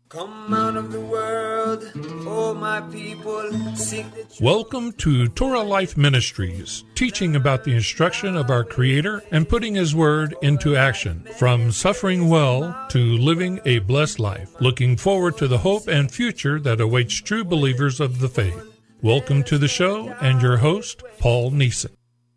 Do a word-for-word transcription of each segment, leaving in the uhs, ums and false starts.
Come out of the world, oh my people, seek the truth. Welcome to Torah Life Ministries, teaching about the instruction of our Creator and putting His Word into action, from suffering well to living a blessed life, looking forward to the hope and future that awaits true believers of the faith. Welcome to the show and your host, Paul Neeson.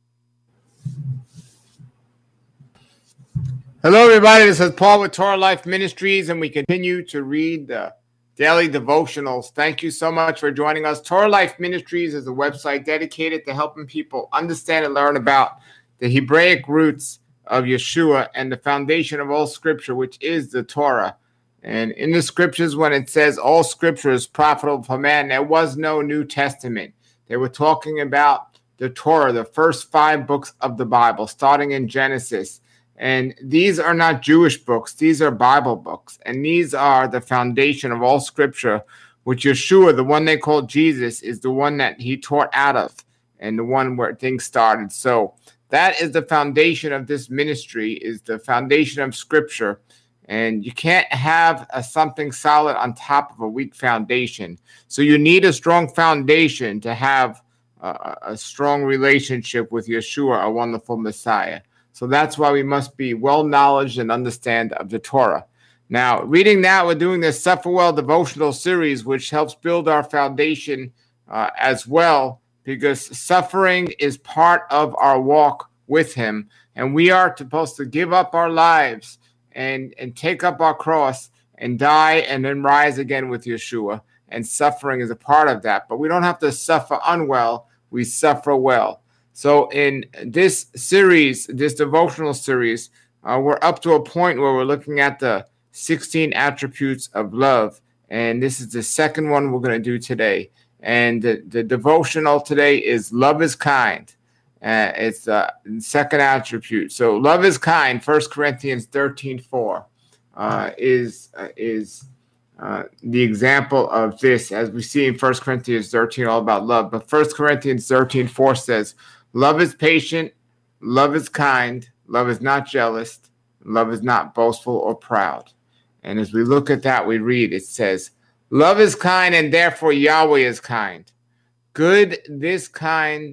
Hello, everybody. This is Paul with Torah Life Ministries, and we continue to read the daily devotionals. Thank you so much for joining us. Torah Life Ministries is a website dedicated to helping people understand and learn about the Hebraic roots of Yeshua and the foundation of all Scripture, which is the Torah. And in the Scriptures, when it says all Scripture is profitable for man, there was no New Testament. They were talking about the Torah, the first five books of the Bible, starting in Genesis. And these are not Jewish books. These are Bible books. And these are the foundation of all Scripture, which Yeshua, the one they call Jesus, is the one that he taught out of and the one where things started. So that is the foundation of this ministry, is the foundation of Scripture. And you can't have a, something solid on top of a weak foundation. So you need a strong foundation to have a, a strong relationship with Yeshua, a wonderful Messiah. So that's why we must be well-knowledged and understand of the Torah. Now, reading that, we're doing this Suffer Well devotional series, which helps build our foundation uh, as well, because suffering is part of our walk with him. And we are supposed to give up our lives and, and take up our cross and die and then rise again with Yeshua. And suffering is a part of that. But we don't have to suffer unwell. We suffer well. So in this series, this devotional series, uh, we're up to a point where we're looking at the sixteen attributes of love. And this is the second one we're going to do today. And the, the devotional today is love is kind. Uh, it's the second attribute. So love is kind, First Corinthians thirteen four, uh, is, uh, is uh, the example of this, as we see in First Corinthians thirteen, all about love. But First Corinthians thirteen four says, love is patient, love is kind, love is not jealous, love is not boastful or proud. And as we look at that, we read, it says, love is kind, and therefore Yahweh is kind. Good, this kind,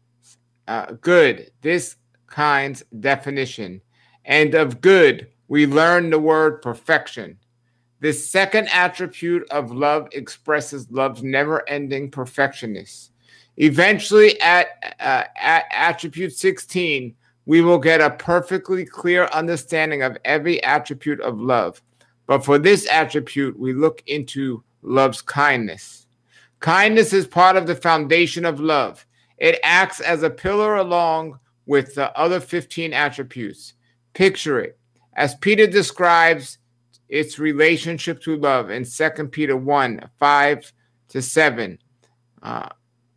uh, good, this kind's definition. And of good, we learn the word perfection. This second attribute of love expresses love's never-ending perfectionness. Eventually, at, uh, at attribute sixteen, we will get a perfectly clear understanding of every attribute of love. But for this attribute, we look into love's kindness. Kindness is part of the foundation of love. It acts as a pillar along with the other fifteen attributes. Picture it, as Peter describes its relationship to love in Second Peter one, five to seven. Uh,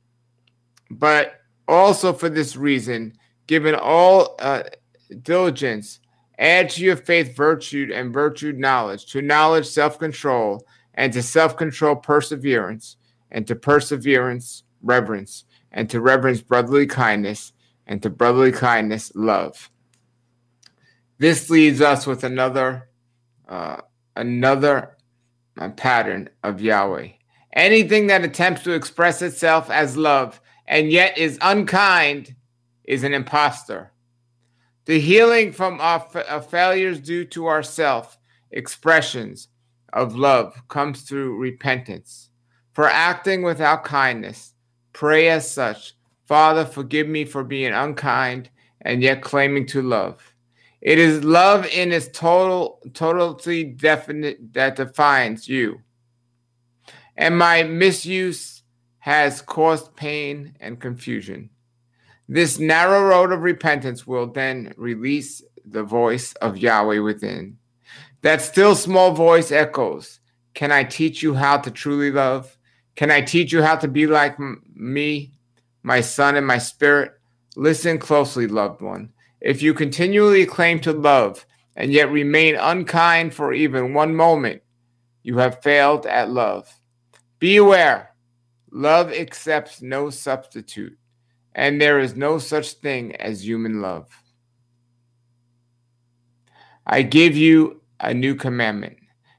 But also for this reason, given all uh, diligence, add to your faith virtue, and virtue knowledge, to knowledge self-control, and to self-control perseverance, and to perseverance reverence, and to reverence brotherly kindness, and to brotherly kindness love. This leaves us with another uh, another uh, pattern of Yahweh. Anything that attempts to express itself as love and yet is unkind is an impostor. The healing from our, fa- our failures due to our self-expressions of love comes through repentance. For acting without kindness, pray as such, Father, forgive me for being unkind and yet claiming to love. It is love in its total, totally definite that defines you. And my misuse has caused pain and confusion. This narrow road of repentance will then release the voice of Yahweh within. That still small voice echoes, can I teach you how to truly love? Can I teach you how to be like m- me, my son and my spirit? Listen closely, loved one. If you continually claim to love and yet remain unkind for even one moment, you have failed at love. Be aware, love accepts no substitute, and there is no such thing as human love. I give you a new commandment,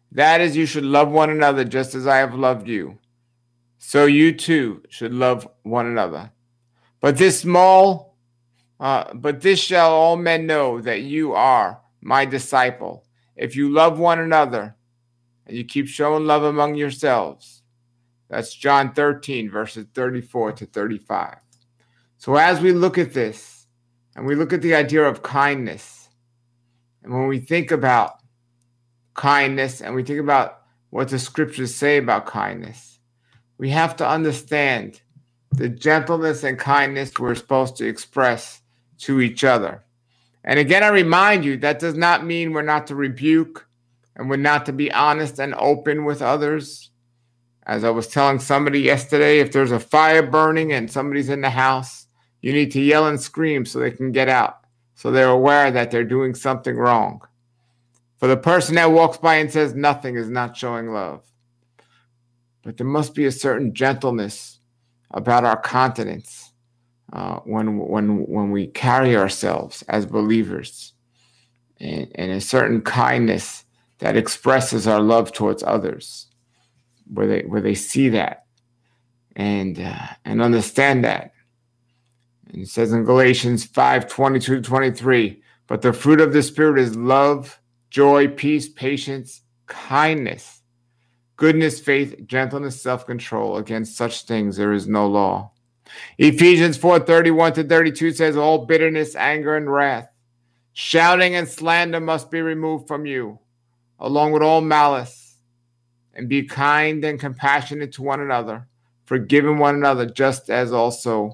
That is, you should love one another just as I have loved you. So you too should love one another. But this small, uh, but this shall all men know that you are my disciple, if you love one another and you keep showing love among yourselves. That's John thirteen, verses thirty-four to thirty-five. So as we look at this, and we look at the idea of kindness, and when we think about kindness, and we think about what the scriptures say about kindness, we have to understand the gentleness and kindness we're supposed to express to each other. And again, I remind you, that does not mean we're not to rebuke and we're not to be honest and open with others. As I was telling somebody yesterday, if there's a fire burning and somebody's in the house, you need to yell and scream so they can get out, so they're aware that they're doing something wrong. For the person that walks by and says nothing is not showing love. But there must be a certain gentleness about our countenance uh, when when when we carry ourselves as believers, and, and a certain kindness that expresses our love towards others, where they where they see that and uh, and understand that. And it says in Galatians five twenty-two to twenty-three, but the fruit of the Spirit is love, joy, peace, patience, kindness, goodness, faith, gentleness, self-control. Against such things there is no law. Ephesians four thirty-one to thirty-two says, all bitterness, anger, and wrath, shouting and slander must be removed from you, along with all malice, and be kind and compassionate to one another, forgiving one another, just as also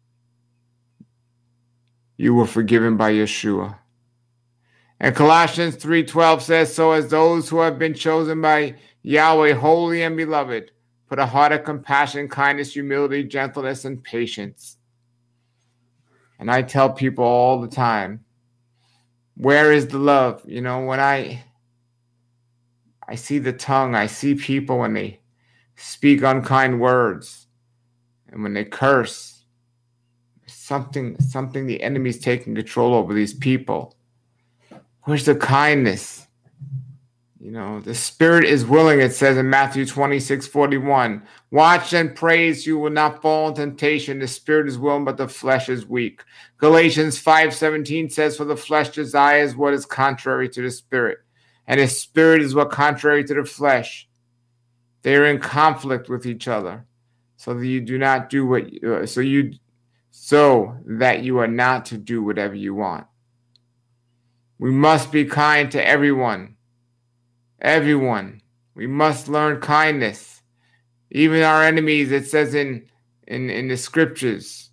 you were forgiven by Yeshua. And Colossians three twelve says, so as those who have been chosen by Yahweh, holy and beloved, put a heart of compassion, kindness, humility, gentleness, and patience. And I tell people all the time, where is the love? You know, when I I see the tongue, I see people when they speak unkind words and when they curse, something something the enemy's taking control over these people. Where's the kindness? You know, the spirit is willing, it says in Matthew twenty-six forty-one. Watch and pray so you will not fall in temptation. The spirit is willing, but the flesh is weak. Galatians five seventeen says, for the flesh desires what is contrary to the spirit, and the spirit is what contrary to the flesh. They are in conflict with each other, so that you do not do what uh, so you so that you are not to do whatever you want. We must be kind to everyone. Everyone. We must learn kindness. Even our enemies, it says in, in, in the scriptures.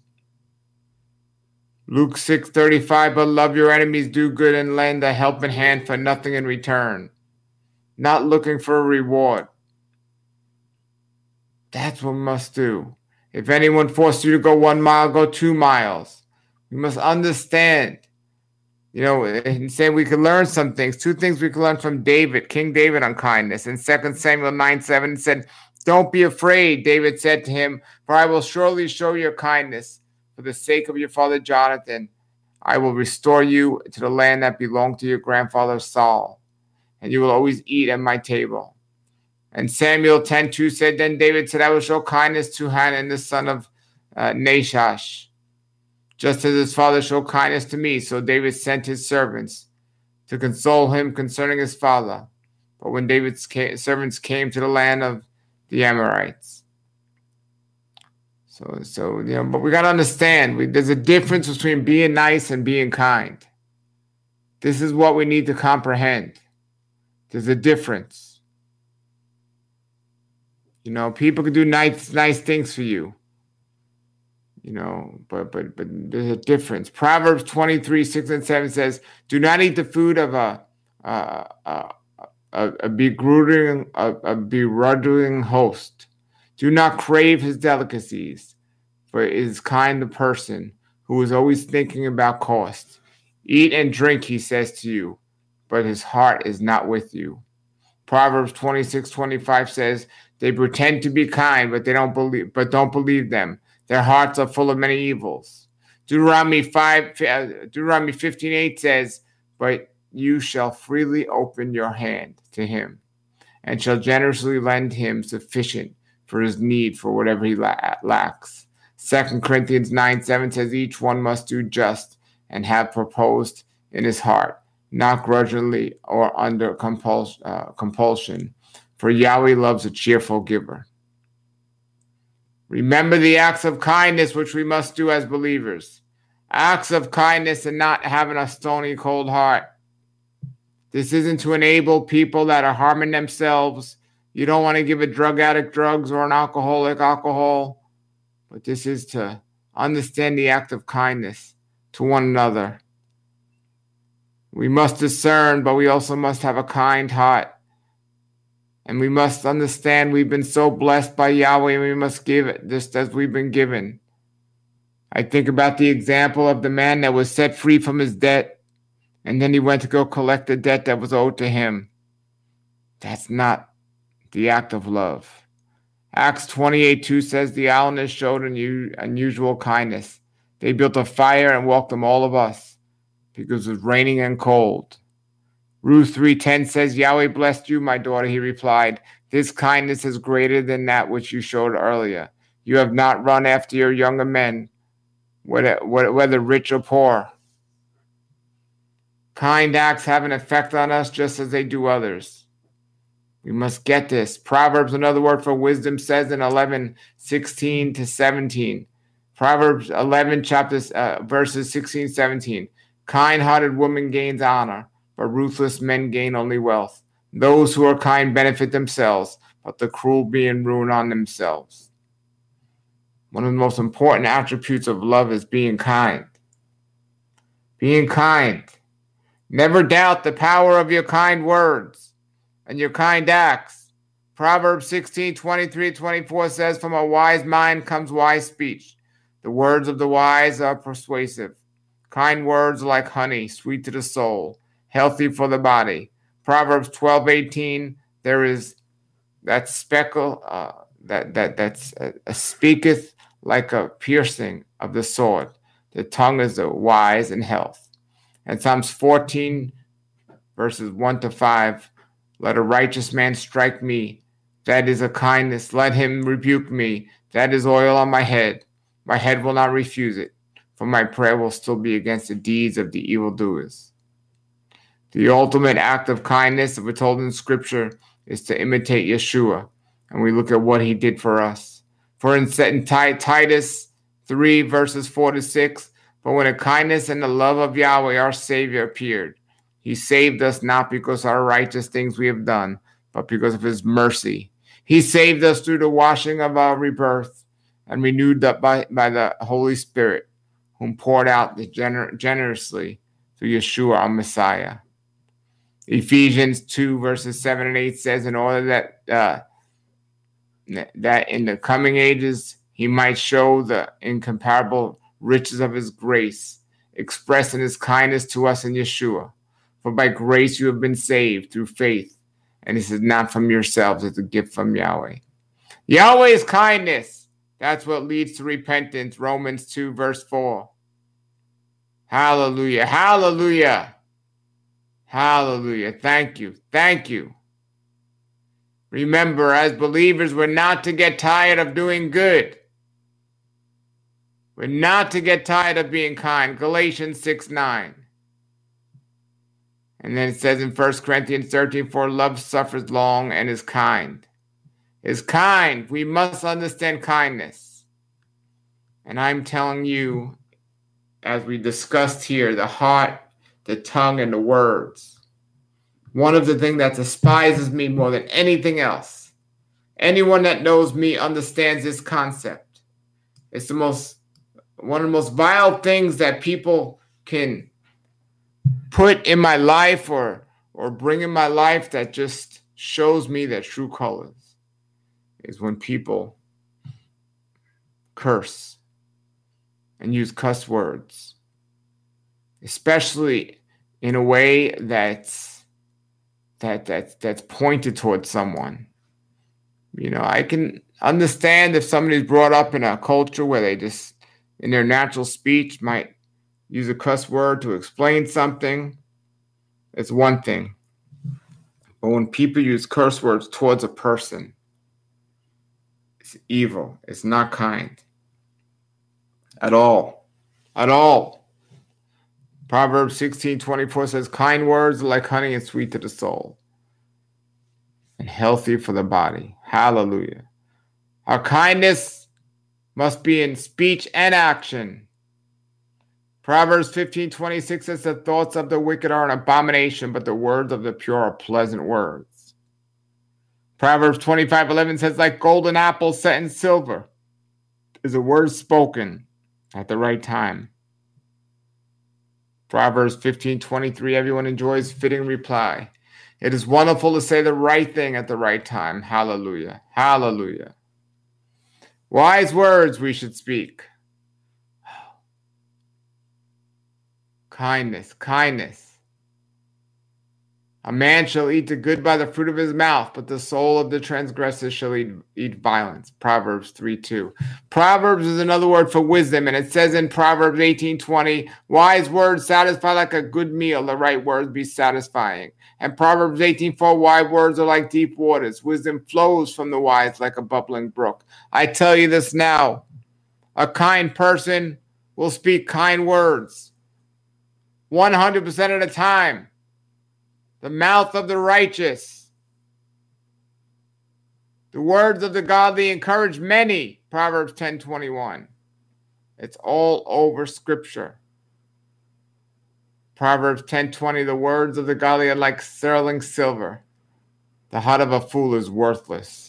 Luke six thirty-five, but love your enemies, do good, and lend a helping hand for nothing in return. Not looking for a reward. That's what we must do. If anyone forces you to go one mile, go two miles. We must understand. You know, and saying we can learn some things. Two things we can learn from David, King David, on kindness. In Second Samuel nine seven, it said, don't be afraid, David said to him, for I will surely show your kindness for the sake of your father Jonathan. I will restore you to the land that belonged to your grandfather Saul, and you will always eat at my table. And Samuel ten two said, then David said, I will show kindness to Hanan, the son of uh, Nahash, just as his father showed kindness to me. So David sent his servants to console him concerning his father. But when David's servants came to the land of the Amorites. So, so you know, but we got to understand, we, there's a difference between being nice and being kind. This is what we need to comprehend. There's a difference. You know, people can do nice, nice things for you. You know, but but but there's a difference. Proverbs twenty-three, six and seven says, do not eat the food of a a, a, a, a begruding a, a bewildering host. Do not crave his delicacies, for it is kind the person who is always thinking about cost. Eat and drink, he says to you, but his heart is not with you. Proverbs twenty-six, twenty-five says, they pretend to be kind, but they don't believe but don't believe them. Their hearts are full of many evils. Deuteronomy five, Deuteronomy fifteen eight says, but you shall freely open your hand to him, and shall generously lend him sufficient for his need for whatever he la- lacks. Second Corinthians nine seven says, each one must do just and have proposed in his heart, not grudgingly or under compuls- uh, compulsion, for Yahweh loves a cheerful giver. Remember the acts of kindness which we must do as believers. Acts of kindness and not having a stony, cold heart. This isn't to enable people that are harming themselves. You don't want to give a drug addict drugs or an alcoholic alcohol. But this is to understand the act of kindness to one another. We must discern, but we also must have a kind heart. And we must understand we've been so blessed by Yahweh, and we must give it just as we've been given. I think about the example of the man that was set free from his debt, and then he went to go collect the debt that was owed to him. That's not the act of love. Acts twenty-eight two says the islanders showed unusual kindness. They built a fire and welcomed all of us because it was raining and cold. Ruth three ten says, Yahweh blessed you, my daughter, he replied. This kindness is greater than that which you showed earlier. You have not run after your younger men, whether, whether rich or poor. Kind acts have an effect on us just as they do others. We must get this. Proverbs, another word for wisdom, says in eleven sixteen to seventeen. Proverbs eleven, chapters, uh, verses sixteen, seventeen. Kind-hearted woman gains honor, but ruthless men gain only wealth. Those who are kind benefit themselves, but the cruel being ruin on themselves. One of the most important attributes of love is being kind. Being kind. Never doubt the power of your kind words and your kind acts. Proverbs sixteen, twenty-three, twenty-four says, from a wise mind comes wise speech. The words of the wise are persuasive. Kind words are like honey, sweet to the soul, healthy for the body. Proverbs twelve, eighteen, there is that speckle uh, that that that's uh, speaketh like a piercing of the sword. The tongue is the wise and health. And Psalms fourteen, verses one to five, let a righteous man strike me, that is a kindness. Let him rebuke me, that is oil on my head. My head will not refuse it, for my prayer will still be against the deeds of the evildoers. The ultimate act of kindness, if we're told in Scripture, is to imitate Yeshua, and we look at what he did for us. For in Titus three, verses four to six, but when the kindness and the love of Yahweh, our Savior, appeared, he saved us not because of our righteous things we have done, but because of his mercy. He saved us through the washing of our rebirth and renewed by, by the Holy Spirit, whom poured out gener- generously through Yeshua, our Messiah. Ephesians two, verses seven and eight says, in order that uh, that in the coming ages he might show the incomparable riches of his grace, expressed in his kindness to us in Yeshua. For by grace you have been saved through faith, and this is not from yourselves, it's a gift from Yahweh. Yahweh's kindness, that's what leads to repentance. Romans two, verse four. Hallelujah, hallelujah, hallelujah. Thank you, thank you. Remember, as believers, we're not to get tired of doing good. We're not to get tired of being kind. Galatians six, nine. And then it says in First Corinthians thirteen, for love suffers long and is kind. Is kind. We must understand kindness. And I'm telling you, as we discussed here, the heart, the tongue, and the words. One of the things that despises me more than anything else, anyone that knows me understands this concept. It's the most, one of the most vile things that people can put in my life or, or bring in my life that just shows me their true colors is when people curse and use cuss words, especially in a way that's that that that's pointed towards someone. You know, I can understand if somebody's brought up in a culture where they just, in their natural speech, might use a cuss word to explain something. It's one thing. But when people use curse words towards a person, it's evil. It's not kind. At all. At all. Proverbs sixteen twenty-four says, kind words are like honey and sweet to the soul, and healthy for the body. Hallelujah. Our kindness must be in speech and action. Proverbs fifteen twenty-six says, the thoughts of the wicked are an abomination, but the words of the pure are pleasant words. Proverbs twenty-five eleven says, like golden apples set in silver is a word spoken at the right time. Proverbs fifteen twenty-three, everyone enjoys fitting reply. It is wonderful to say the right thing at the right time. Hallelujah. Hallelujah. Wise words we should speak. Kindness, kindness. A man shall eat the good by the fruit of his mouth, but the soul of the transgressor shall eat, eat violence. Proverbs three two. Proverbs is another word for wisdom, and it says in Proverbs eighteen twenty, wise words satisfy like a good meal, the right words be satisfying. And Proverbs eighteen four, wise words are like deep waters. Wisdom flows from the wise like a bubbling brook. I tell you this now, a kind person will speak kind words one hundred percent of the time. The mouth of the righteous, the words of the godly encourage many. Proverbs ten twenty-one. It's all over Scripture. Proverbs ten twenty, the words of the godly are like sterling silver. The heart of a fool is worthless.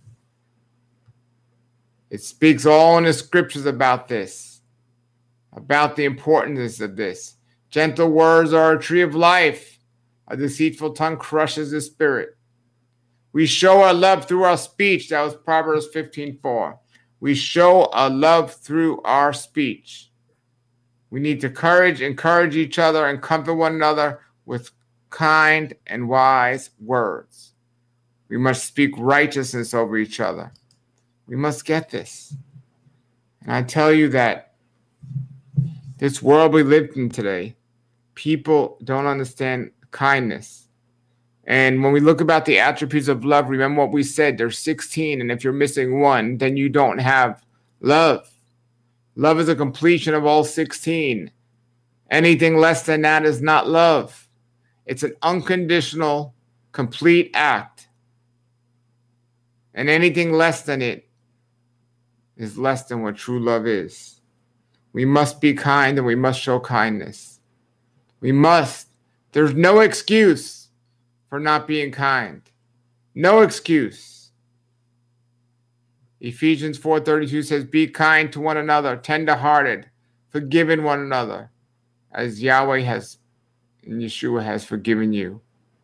It speaks all in the Scriptures about this, about the importance of this. Gentle words are a tree of life. A deceitful tongue crushes the spirit. We show our love through our speech. That was Proverbs fifteen four. We show our love through our speech. We need to encourage, encourage each other and comfort one another with kind and wise words. We must speak righteousness over each other. We must get this. And I tell you that this world we live in today, people don't understand kindness. And when we look about the attributes of love, remember what we said, there's sixteen, and if you're missing one, then you don't have love. Love is a completion of all sixteen. Anything less than that is not love. It's an unconditional, complete act. And anything less than it is less than what true love is. We must be kind and we must show kindness. We must. There's no excuse for not being kind. No excuse. Ephesians four thirty-two says, be kind to one another, tender-hearted, forgiving one another, as Yahweh has, and Yeshua has forgiven you.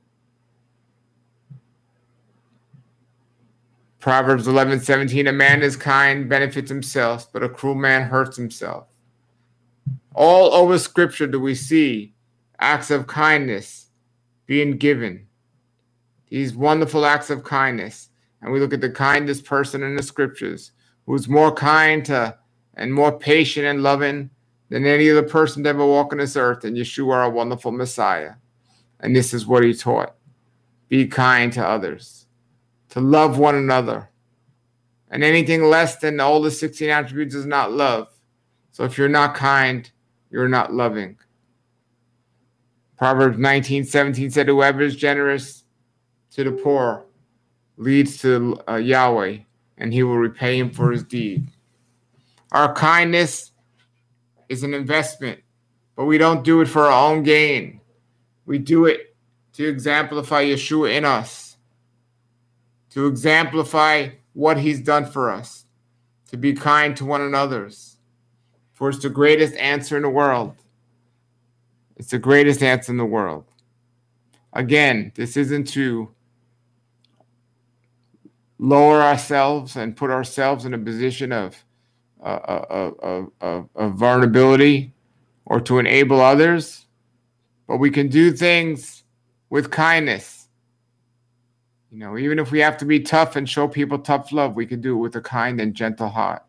Proverbs eleven seventeen, a man is kind, benefits himself, but a cruel man hurts himself. All over Scripture do we see acts of kindness being given. These wonderful acts of kindness. And we look at the kindest person in the Scriptures, who's more kind to and more patient and loving than any other person to ever walk on this earth, and Yeshua, our wonderful Messiah. And this is what he taught. Be kind to others, to love one another. And anything less than all the sixteen attributes is not love. So if you're not kind, you're not loving. Proverbs nineteen seventeen said, whoever is generous to the poor leads to uh, Yahweh, and he will repay him for his deed. Our kindness is an investment, but we don't do it for our own gain. We do it to exemplify Yeshua in us, to exemplify what he's done for us, to be kind to one another. For it's the greatest answer in the world. It's the greatest answer in the world. Again, this isn't to lower ourselves and put ourselves in a position of, uh, of, of, of, of vulnerability or to enable others, but we can do things with kindness. You know, even if we have to be tough and show people tough love, we can do it with a kind and gentle heart.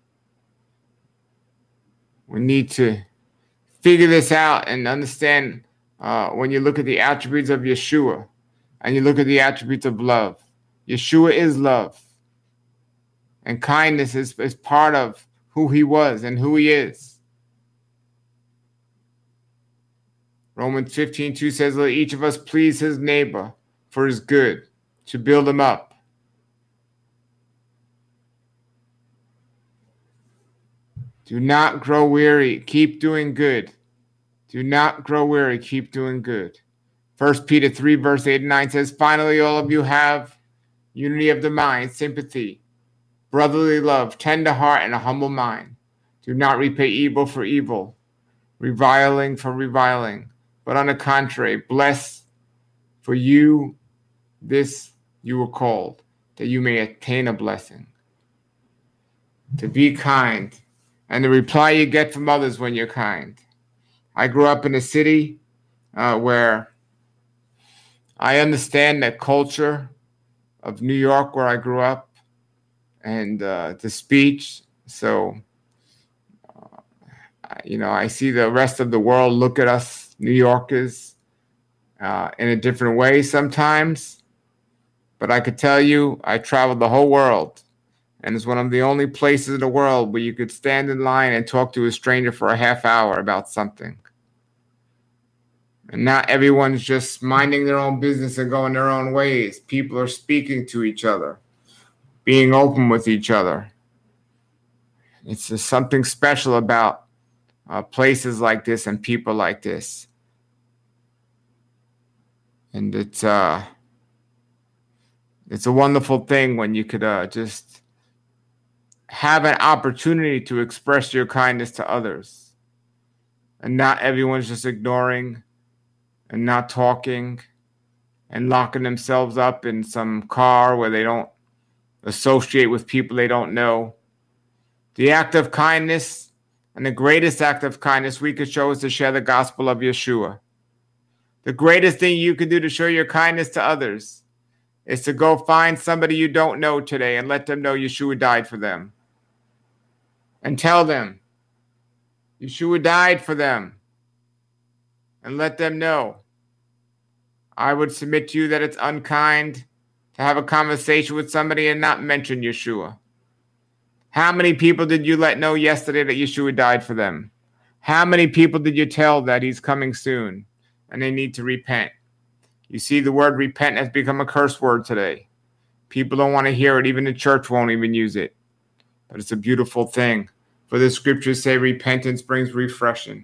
We need to figure this out and understand uh, when you look at the attributes of Yeshua. and you look at the attributes of love. Yeshua is love. And kindness is, is part of who he was and who he is. Romans fifteen two says, let each of us please his neighbor for his good, to build him up. Do not grow weary. Keep doing good. Do not grow weary. Keep doing good. First Peter three, verse eight and nine says, finally, all of you have unity of the mind, sympathy, brotherly love, tender heart, and a humble mind. Do not repay evil for evil, reviling for reviling, but on the contrary, bless, for you this you were called, that you may attain a blessing. To be kind, and the reply you get from others when you're kind. I grew up in a city uh, where I understand the culture of New York, where I grew up, and uh, the speech. So, uh, you know, I see the rest of the world look at us New Yorkers uh, in a different way sometimes. But I could tell you, I traveled the whole world. And it's one of the only places in the world where you could stand in line and talk to a stranger for a half hour about something. And not everyone's just minding their own business and going their own ways. People are speaking to each other, being open with each other. It's just something special about uh, places like this and people like this. And it's, uh, it's a wonderful thing when you could uh, just have an opportunity to express your kindness to others. And not everyone's just ignoring and not talking and locking themselves up in some car where they don't associate with people they don't know. The act of kindness, and the greatest act of kindness we could show, is to share the gospel of Yeshua. The greatest thing you can do to show your kindness to others is to go find somebody you don't know today and let them know Yeshua died for them. And tell them Yeshua died for them. And let them know. I would submit to you that it's unkind to have a conversation with somebody and not mention Yeshua. How many people did you let know yesterday that Yeshua died for them? How many people did you tell that he's coming soon and they need to repent? You see, the word repent has become a curse word today. People don't want to hear it. Even the church won't even use it. But it's a beautiful thing. For the scriptures say repentance brings refreshing.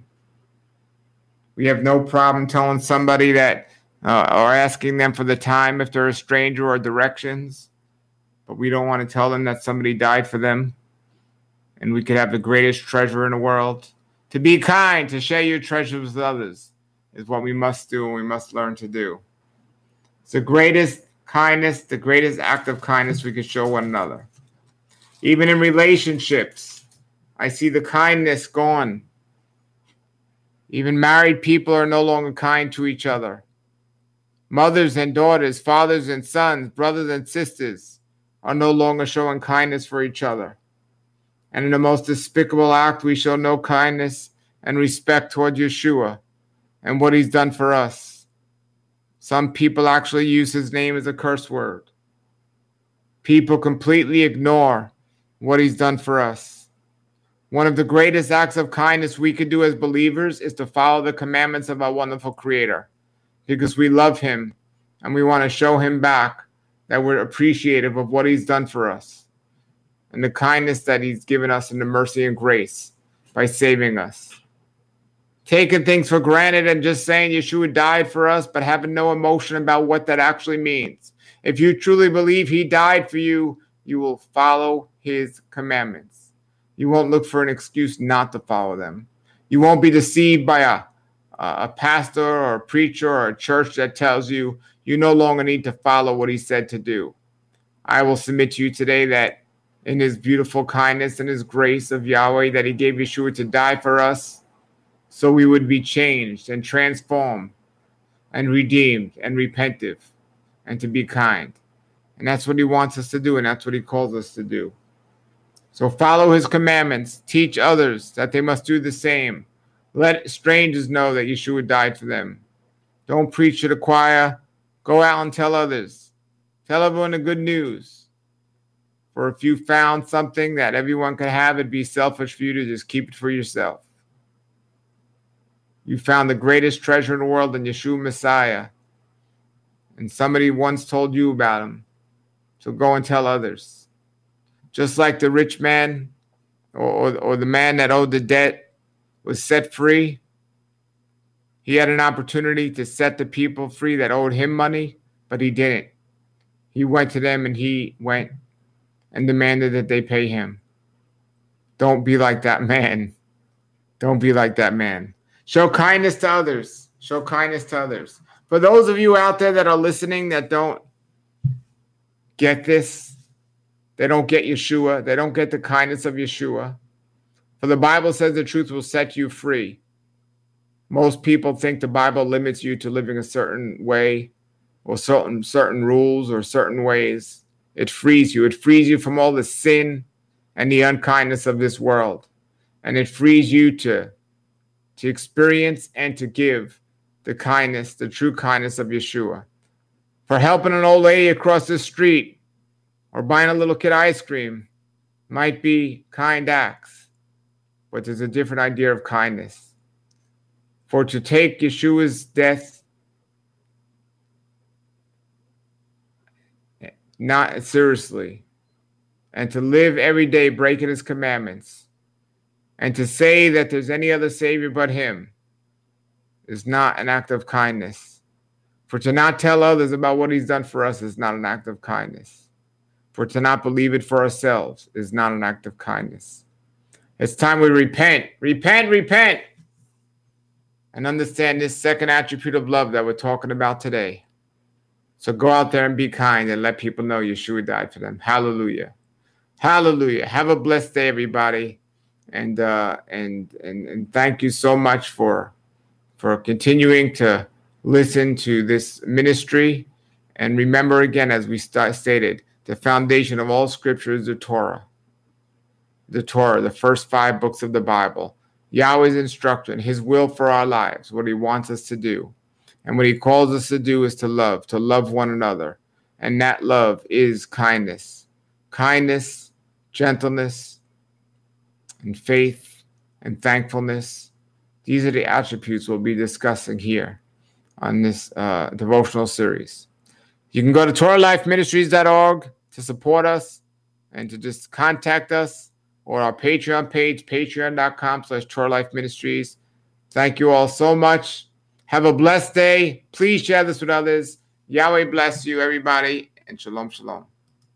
We have no problem telling somebody that uh, or asking them for the time if they're a stranger or directions. But we don't want to tell them that somebody died for them. And we could have the greatest treasure in the world. To be kind, to share your treasures with others, is what we must do and we must learn to do. It's the greatest kindness, the greatest act of kindness we could show one another. Even in relationships, I see the kindness gone. Even married people are no longer kind to each other. Mothers and daughters, fathers and sons, brothers and sisters are no longer showing kindness for each other. And in the most despicable act, we show no kindness and respect toward Yeshua and what he's done for us. Some people actually use his name as a curse word. People completely ignore what he's done for us. One of the greatest acts of kindness we could do as believers is to follow the commandments of our wonderful Creator, because we love him and we want to show him back that we're appreciative of what he's done for us and the kindness that he's given us and the mercy and grace by saving us. Taking things for granted and just saying Yeshua died for us, but having no emotion about what that actually means. If you truly believe he died for you, you will follow his commandments. You won't look for an excuse not to follow them. You won't be deceived by a, a pastor or a preacher or a church that tells you you no longer need to follow what he said to do. I will submit to you today that in his beautiful kindness and his grace of Yahweh, that he gave Yeshua to die for us so we would be changed and transformed and redeemed and repentive and to be kind. And that's what he wants us to do, and that's what he calls us to do. So follow his commandments. Teach others that they must do the same. Let strangers know that Yeshua died for them. Don't preach to the choir. Go out and tell others. Tell everyone the good news. For if you found something that everyone could have, it'd be selfish for you to just keep it for yourself. You found the greatest treasure in the world in Yeshua Messiah. And somebody once told you about him. So go and tell others. Just like the rich man or, or, or the man that owed the debt was set free. He had an opportunity to set the people free that owed him money, but he didn't. He went to them and he went and demanded that they pay him. Don't be like that man. Don't be like that man. Show kindness to others. Show kindness to others. For those of you out there that are listening that don't get this, they don't get Yeshua, they don't get the kindness of Yeshua. For the Bible says the truth will set you free. Most people think the Bible limits you to living a certain way or certain certain rules or certain ways. It frees you. It frees you from all the sin and the unkindness of this world. And it frees you to, to experience and to give the kindness, the true kindness of Yeshua. For helping an old lady across the street or buying a little kid ice cream might be kind acts, but there's a different idea of kindness. For to take Yeshua's death not seriously, and to live every day breaking his commandments, and to say that there's any other Savior but him, is not an act of kindness. For to not tell others about what he's done for us is not an act of kindness. For to not believe it for ourselves is not an act of kindness. It's time we repent, repent, repent, and understand this second attribute of love that we're talking about today. So go out there and be kind and let people know Yeshua died for them. Hallelujah. Hallelujah. Have a blessed day, everybody. And uh, and, and and thank you so much for for continuing to listen to this ministry. And remember again, as we st- stated, the foundation of all scripture is the Torah. The Torah, the first five books of the Bible. Yahweh's instruction, his will for our lives, what he wants us to do. And what he calls us to do is to love, to love one another. And that love is kindness. Kindness, gentleness, and faith, and thankfulness. These are the attributes we'll be discussing here on this uh, devotional series. You can go to Torah Life Ministries dot org to support us and to just contact us, or our Patreon page, patreon dot com slash Torah Life Ministries. Thank you all so much. Have a blessed day. Please share this with others. Yahweh bless you, everybody, and shalom, shalom.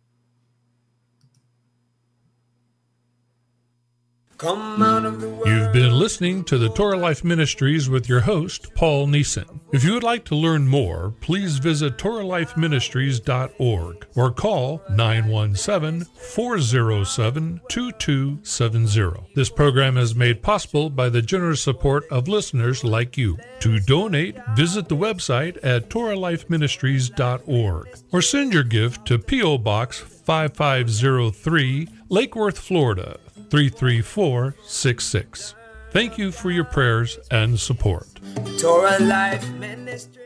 Come out of the world. You've been listening to the Torah Life Ministries with your host, Paul Neeson. If you would like to learn more, please visit Torah Life Ministries dot org or call nine one seven, four zero seven, two two seven zero. This program is made possible by the generous support of listeners like you. To donate, visit the website at Torah Life Ministries dot org or send your gift to P O Box five five zero three, Lake Worth, Florida, three three four six six. Thank you for your prayers and support. Torah Life Ministry.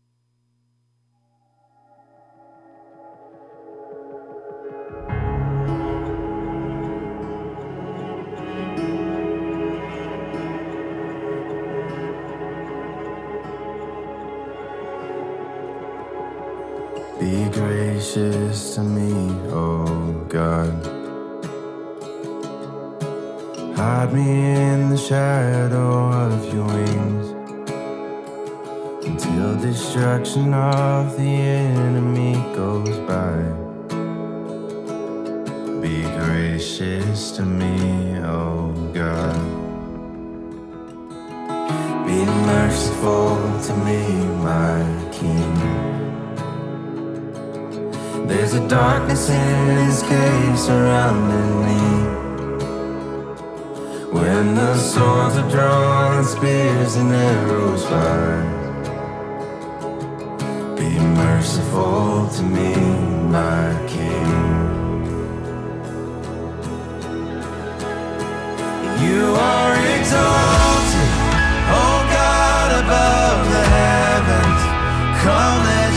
Be gracious to me, oh God. Hide me in the shadow of your wings until destruction of the enemy goes by. Be gracious to me, oh God. Be merciful to me, my King. There's a darkness in this cave surrounding me. When the swords are drawn and spears and arrows fly, be merciful to me, my